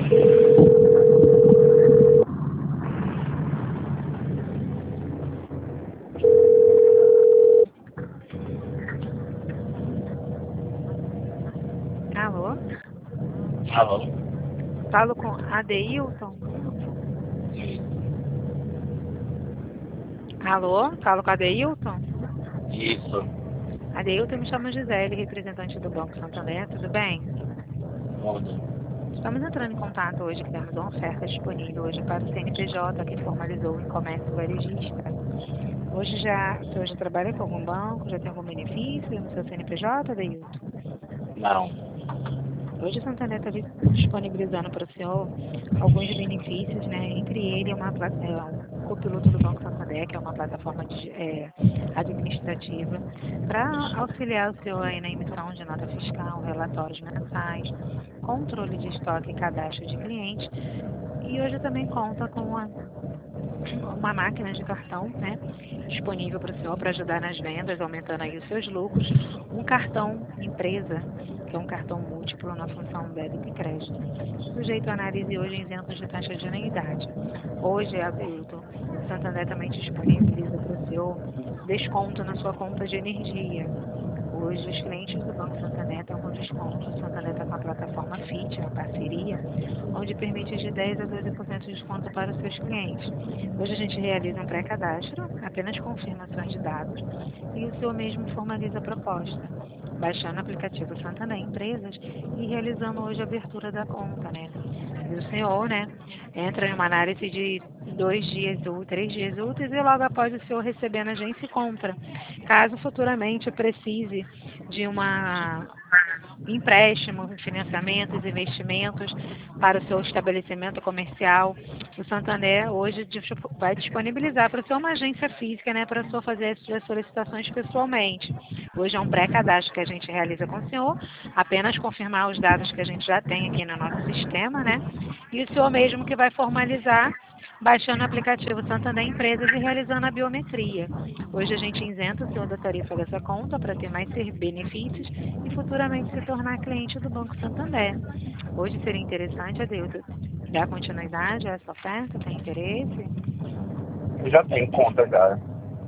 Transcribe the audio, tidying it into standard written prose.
Alô? Alô? Falo com Adeilton? Alô? Falo com Adeilton? Isso. Adeilton, me chamo Gisele, representante do Banco Santander, tudo bem? Muda. Estamos entrando em contato hoje, que temos uma oferta disponível hoje para o CNPJ, que formalizou em comércio varejista. Hoje você hoje trabalha com algum banco, já tem algum benefício no seu CNPJ, Adeilton? Não. Hoje o Santander está disponibilizando para o senhor alguns benefícios, né? Entre eles, um copiloto do Banco Santander, que é uma plataforma administrativa, para auxiliar o senhor aí na emissão de nota fiscal, relatórios mensais, controle de estoque e cadastro de clientes. E hoje também conta com uma máquina de cartão, né, disponível para o senhor para ajudar nas vendas, aumentando aí os seus lucros, um cartão empresa, que é um cartão múltiplo na função débito e crédito, sujeito à análise hoje isento de taxa de anuidade. Hoje, Adeilton, o Santander também disponibiliza para o senhor desconto na sua conta de energia. Hoje, os clientes do Banco Santander estão com desconto. O Santander está com a plataforma FIT, a parceria, onde permite de 10% a 12% de desconto para os seus clientes. Hoje a gente realiza um pré-cadastro, apenas confirmações de dados, e o senhor mesmo formaliza a proposta, baixando o aplicativo Santander Empresas e realizando hoje a abertura da conta, né? E o senhor, né, entra em uma análise de 2 dias ou 3 dias úteis e logo após o senhor receber na agência compra. Caso futuramente precise de empréstimo, financiamentos, investimentos para o seu estabelecimento comercial, o Santander hoje vai disponibilizar para o senhor uma agência física, né, para o senhor fazer as solicitações pessoalmente. Hoje é um pré-cadastro que a gente realiza com o senhor, apenas confirmar os dados que a gente já tem aqui no nosso sistema, né, e o senhor mesmo que vai formalizar baixando o aplicativo Santander Empresas e realizando a biometria. Hoje a gente isenta o senhor da tarifa dessa conta para ter mais benefícios e futuramente se tornar cliente do Banco Santander. Hoje seria interessante, Adeilton, dar continuidade a essa oferta? Tem interesse? Eu já tenho conta, cara.